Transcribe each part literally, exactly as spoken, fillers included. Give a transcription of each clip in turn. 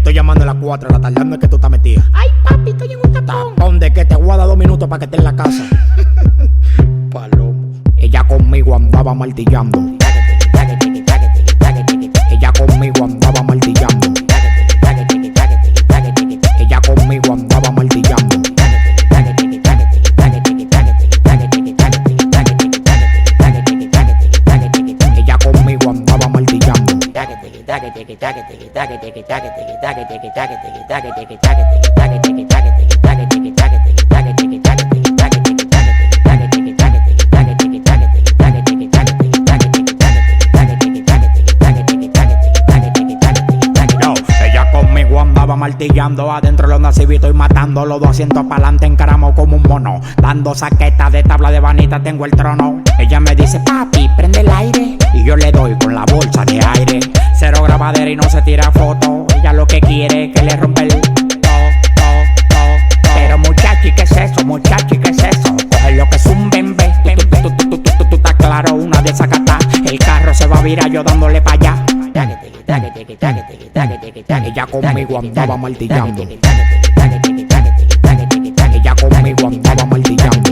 estoy llamando a las cuatro de la tarde. ¿Dónde es que tú estás metida? Ay, papi, estoy en un tapón. Tapón de que te voy a dar dos minutos para que estés en la casa. Palomo. Ella conmigo andaba martillando. Ella conmigo andaba martillando. Ella conmigo andaba martillando. Ella conmigo andaba martillando. Martillando adentro los nacivitos y matando los dos asientos para adelante encaramo como un mono. Dando saquetas de tabla de vanita tengo el trono. Ella me dice, papi, prende el aire. Y yo le doy con la bolsa de aire. Cero grabadera y no se tira foto. Ella lo que quiere es que le rompe el to, to, to, to. Pero muchachi, ¿qué es eso? Muchachi, ¿qué es eso? Coge lo que es un bembe. Tú, tú, tú, tú, tú, tú, tú, estás claro, una de esas catas. El carro se va a virar yo dándole para allá. Ella conmigo andaba martillando. Ella conmigo andaba martillando.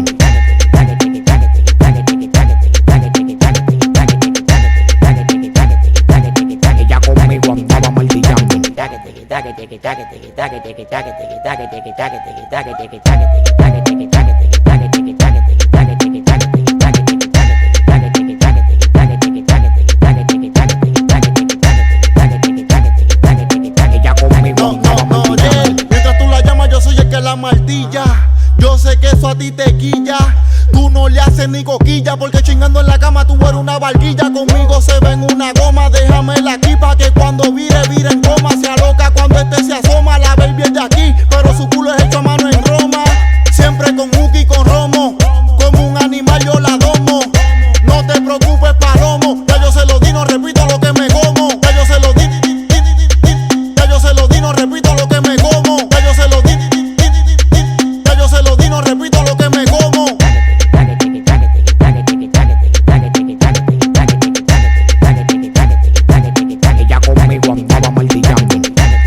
Ella conmigo andaba martillando. La martilla, yo sé que eso a ti te quilla. Tú no le haces ni coquilla, porque chingando en la cama tú eres una barquilla. Conmigo se ven una goma, déjamela aquí pa' que cuando vire, vire en coma. Se aloca cuando este se asoma, la baby es de aquí, pero su culo es hecho a mano en Roma. Siempre con Uki y con Romo, como un animal yo la domo. No te preocupes, palomo, ya yo se lo di, no repito lo que me como. Ya yo se lo di, ya yo se lo di, no repito lo que me como. Ya yo se lo di. No repito lo que me como. Ella conmigo andaba martillando.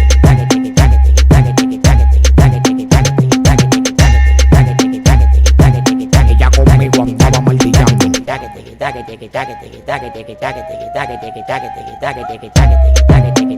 Ella conmigo andaba martillando. Ella conmigo andaba martillando.